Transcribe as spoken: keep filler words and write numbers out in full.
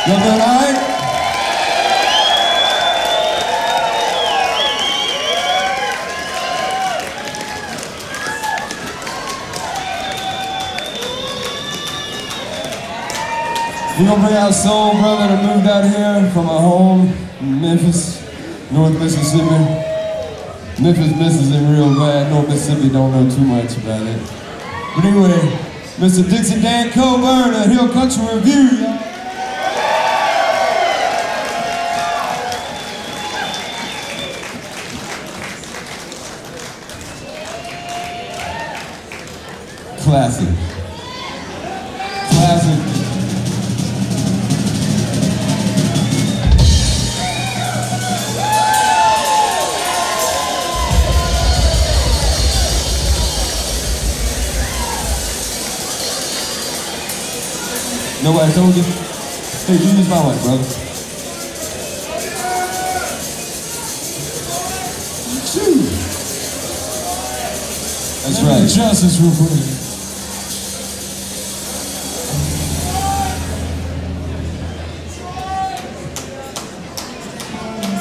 Y'all doing all right? We're gonna bring out Soul Brother that moved out here from our home in Memphis, North Mississippi. Memphis misses him real bad. North Mississippi don't know too much about it. But anyway, Mister Dixon Dan Coburn at Hill Country Review, y'all. Classic. Classic. Nobody told you? Hey, you use my mic, brother. That's right. Justice real quick.